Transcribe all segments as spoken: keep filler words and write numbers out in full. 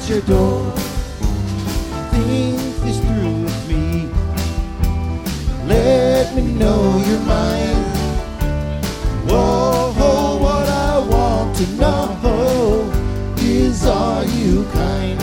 at your door. Think this through with me. Let me know you're mine. Whoa, what I want to know is, are you kind?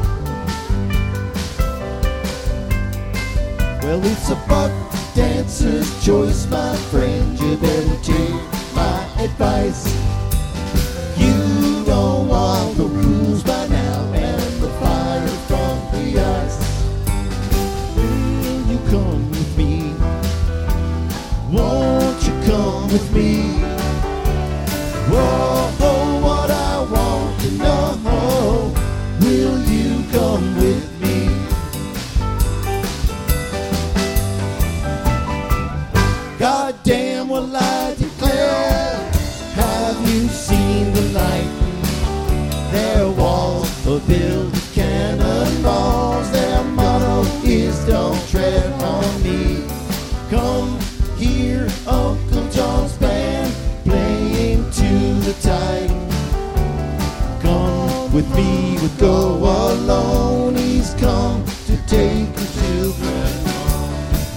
Well, it's a buck dancer's choice, my friend. You better take my advice. You know all the rules by now, and the fire from the ice. Will you come with me? Won't you come with me? Whoa, what I want to know, will you come with me? God damn, will I declare, have you seen the light? Their walls are built with cannonballs. Their motto is don't tread on me. Come hear Uncle John's band playing to the tide. Come with me, we go alone. He's come to take his children home.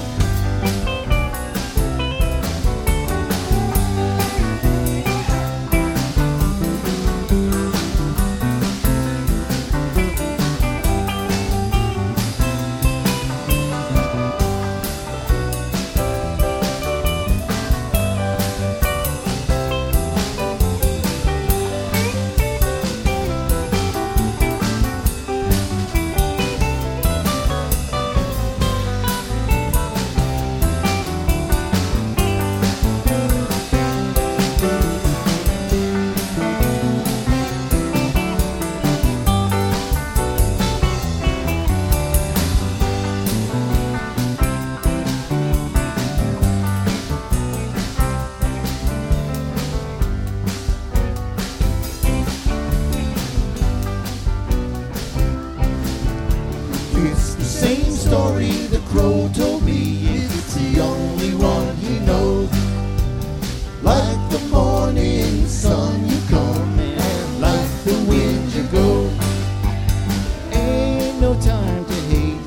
It's the same story the crow told me. It's the only one he knows. Like the morning sun you come, and like the wind you go. Ain't no time to hate,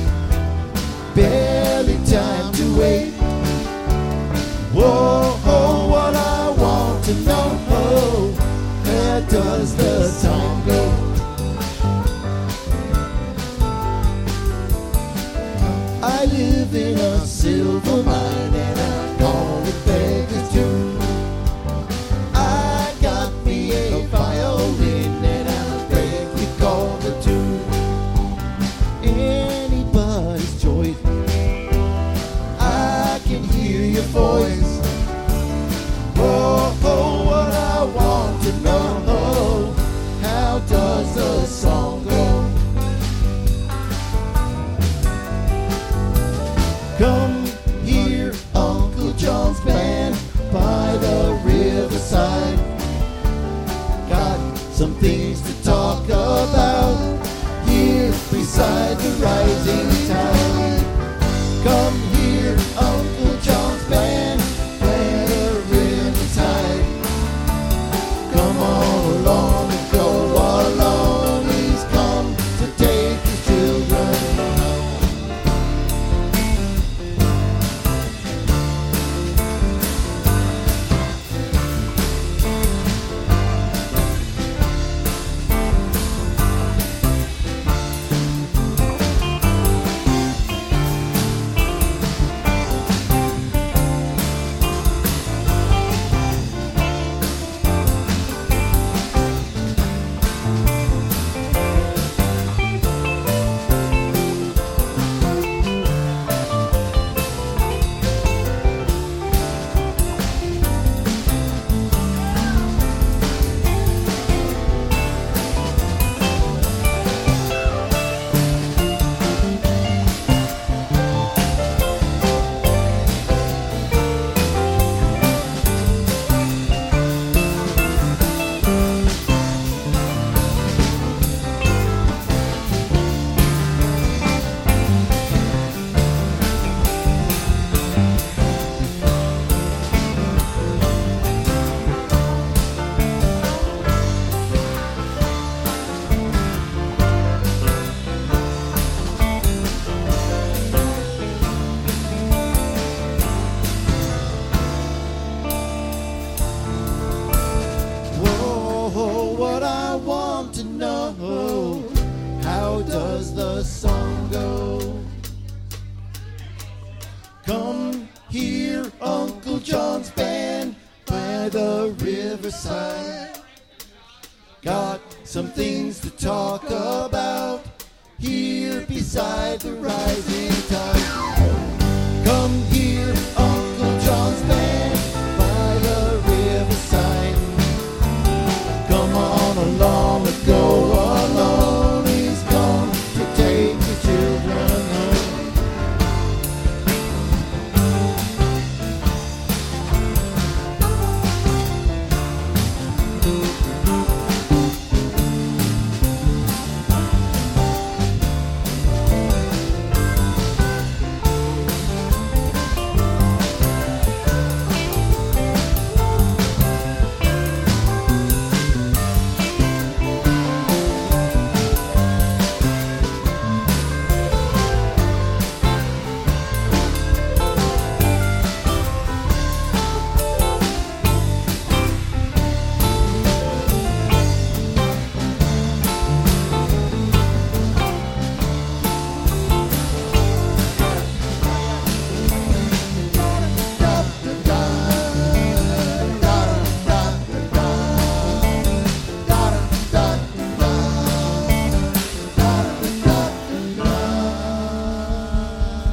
barely time to wait. Whoa, what I want to know, where does the time go? I live in a silver mine, and I call it beggars too. I got me a violin, and I think we call the tune. Anybody's choice, I can hear your voice. Whoa, what I want to know, how does the song go? Come hear Uncle John's band by the riverside. Got some things to talk about here beside the rising tide. Come hear Uncle John's band by the riverside. Come on along and go along. He's come to take his children home. does the song go? Come hear Uncle John's band by the riverside. Got some things to talk about here beside the rising tide.